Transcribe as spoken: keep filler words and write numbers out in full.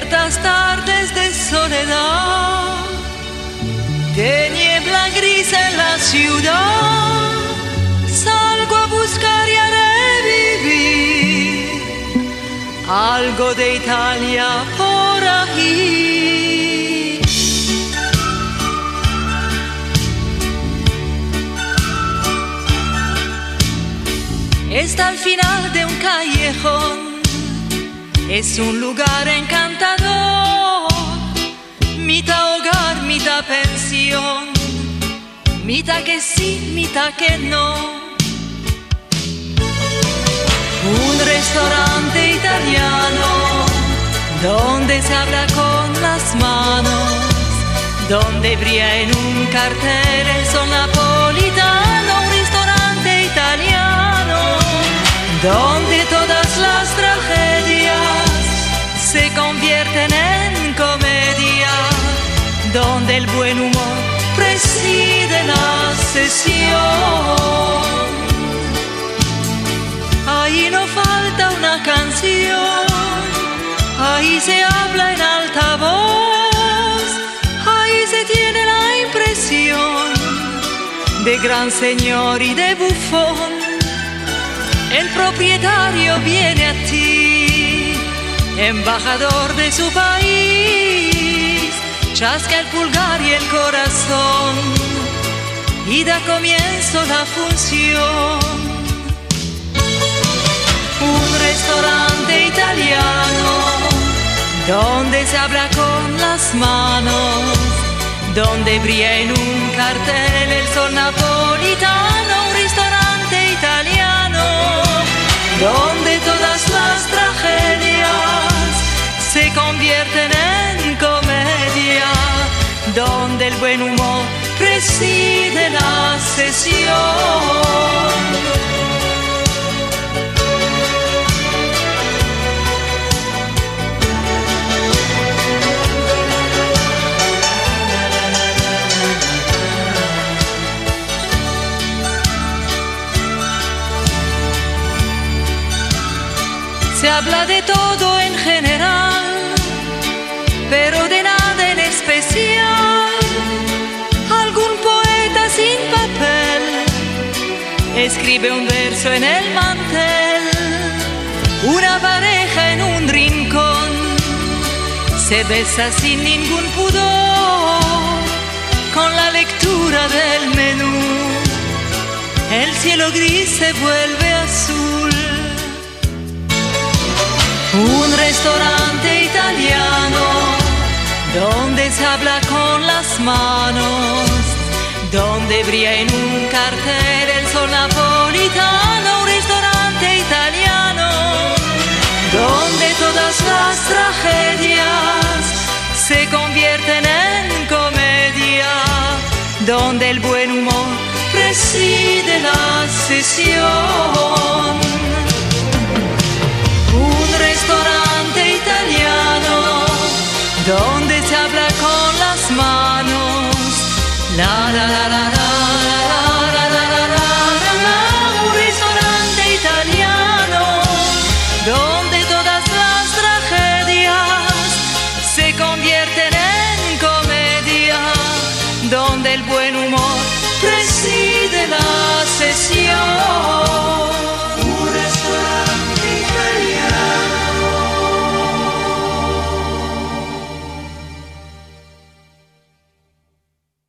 ciertas tardes de soledad, de niebla gris en la ciudad, salgo a buscar y a revivir algo de Italia por ahí. Está al final de un callejón, es un lugar encantador, mitad hogar, mitad pensión, mitad que sí, mitad que no. Un restaurante italiano donde se habla con las manos, donde brilla en un cartel el sol napolitano. Un restaurante italiano donde todas las tragedias se convierten en comedia, donde el buen humor preside la sesión. Ahí no falta una canción, ahí se habla en alta voz, ahí se tiene la impresión de gran señor y de bufón. El propietario viene a ti, embajador de su país, chasca el pulgar y el corazón y da comienzo la función. Un restaurante italiano donde se habla con las manos, donde brilla en un cartel el sol napolitano. Un restaurante italiano donde todas las tragedias se convierten en comedia, donde el buen humor preside la sesión. Se habla de todo en general, pero de nada en especial. Algún poeta sin papel escribe un verso en el mantel. Una pareja en un rincón se besa sin ningún pudor con la lectura del menú. El cielo gris se vuelve azul. Un restaurante italiano donde se habla con las manos, donde brilla en un cartel el sol napolitano. Un restaurante italiano donde todas las tragedias se convierten en comedia, donde el buen humor preside la sesión.